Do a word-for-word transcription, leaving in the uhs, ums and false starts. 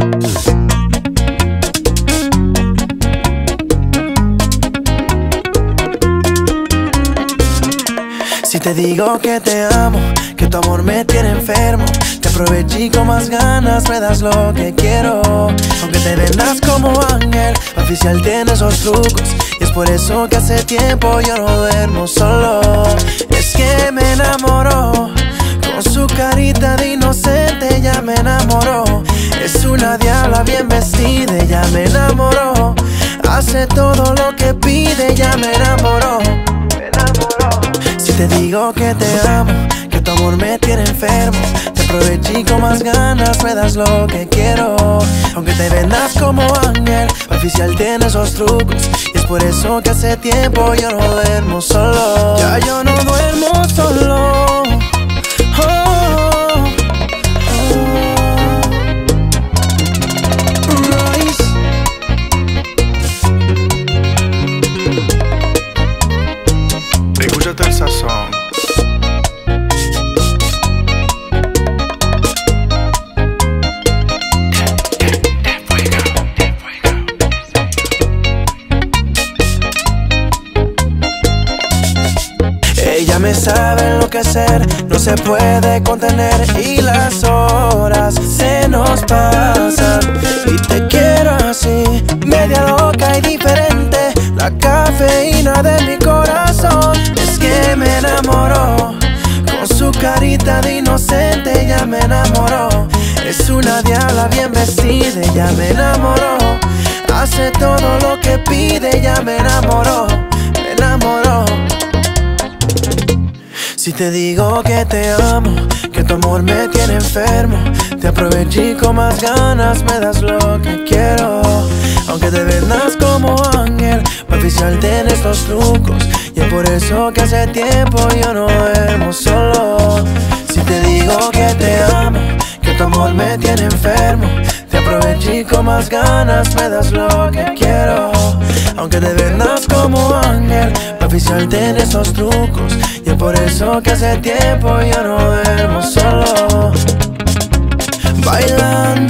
Si te digo que te amo, que tu amor me tiene enfermo, te aproveché con más ganas, me das lo que quiero. Aunque te vendas como ángel, oficial tiene esos trucos, y es por eso que hace tiempo yo no duermo solo. Es que me enamoró, con su carita de inocente ya me enamoró. Es una diabla bien vestida, ya me enamoró. Hace todo lo que pide, ya me enamoró. Si te digo que te amo, que tu amor me tiene enfermo, te aproveché con más ganas, me das lo que quiero. Aunque te vendas como ángel, oficial tiene esos trucos, y es por eso que hace tiempo yo no duermo solo. Ya yo no duermo solo. Oh, oh, oh. Royce. Escúchate el sazón. Ella me sabe enloquecer, no se puede contener, y las horas se nos pasan. Y te quiero así, media loca y diferente, la cafeína de mi corazón. Es que me enamoró, con su carita de inocente ya me enamoró. Es una diabla bien vestida, ya me enamoró. Hace todo lo que pide, ya me enamoró, me enamoró. Si te digo que te amo, que tu amor me tiene enfermo, te aproveché con más ganas, me das lo que quiero. Aunque te vendas como ángel, oficial tiene estos trucos, y es por eso que hace tiempo yo no duermo solo. Si te digo que te amo, que tu amor me tiene enfermo, te aproveché con más ganas, me das lo que quiero. Aunque te vendas como ángel, oficial tiene esos trucos, y es por eso que hace tiempo yo no duermo solo. Bailando